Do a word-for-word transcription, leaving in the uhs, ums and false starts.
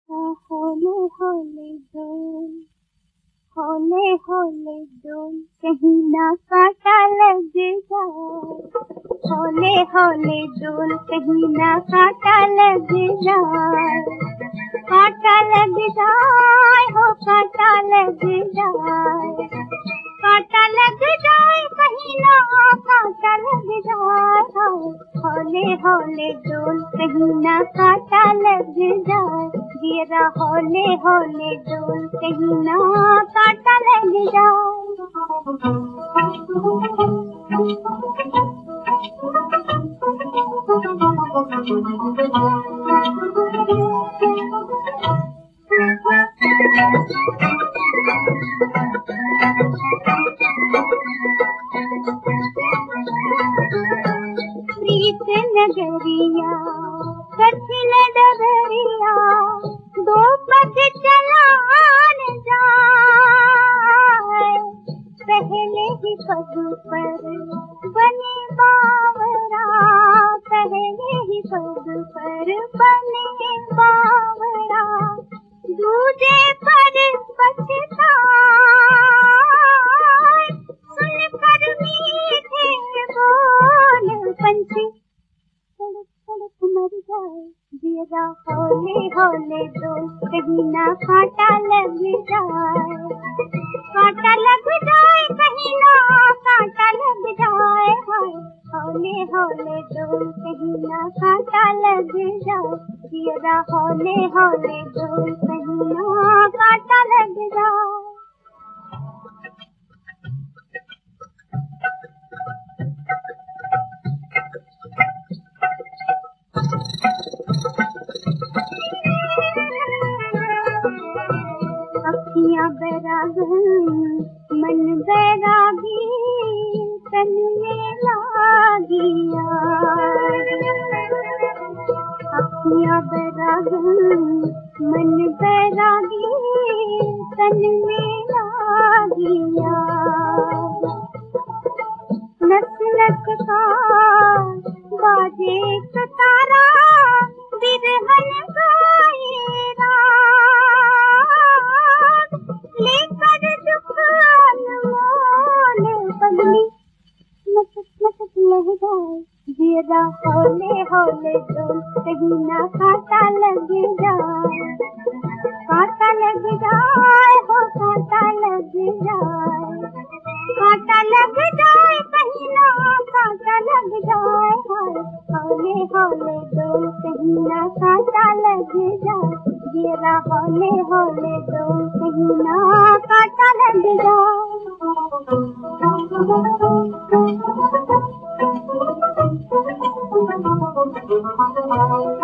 हौले हौले डोल, हौले हौले डोल, कहीं ना कांटा लग जाए। हौले हौले डोल, कहीं ना कांटा लग जाए। कांटा लग जाए, हो कांटा लग जाए। कांटा लग जाए, कहीं ना कांटा लग जाए। हौले हौले डोल, कहीं ना कांटा लग जाए। गिरा हौले हौले डोल, कहीं ना कांटा लग जाए। प्रीत नगरिया कठिन डगरिया, दो पग चलान जाए। पहले ही पग पर बने बावरा, पहले ही पग पर बने बावरा, दूजे पर पछताए। सुनकर मीठे बोल पंछी तड़प तड़प मर जाए। गिरा हौले हौले डोल, कहीं ना कांटा लग जाए। कांटा लग जाए, कहीं ना कांटा लग जाए। हौले हौले डोल, कहीं ना कांटा लग जाए। गिरा हौले हौले डोल, कहीं ना कांटा लग जाए। अखियाँ बैरागन मन बैरागी, तन में लागिया। अखियाँ बैरागन मन बैरागी, तन में लागिया। नस नस का बाजे सतारा, बिरहन गाए राग। लेकर दुख अनमोल पगली मचक मचक लह जाए। गिरा हौले हौले डोल, कहीं ना कांटा लग जाए। कांटा लग जाए, हो कांटा लग जाए। कांटा लग जाए, कहीं ना कांटा लग जाए। हौले हौले डोल, कहीं ना कांटा लग जाए। गिरा हौले हौले डोल, कहीं ना कांटा लग जाए।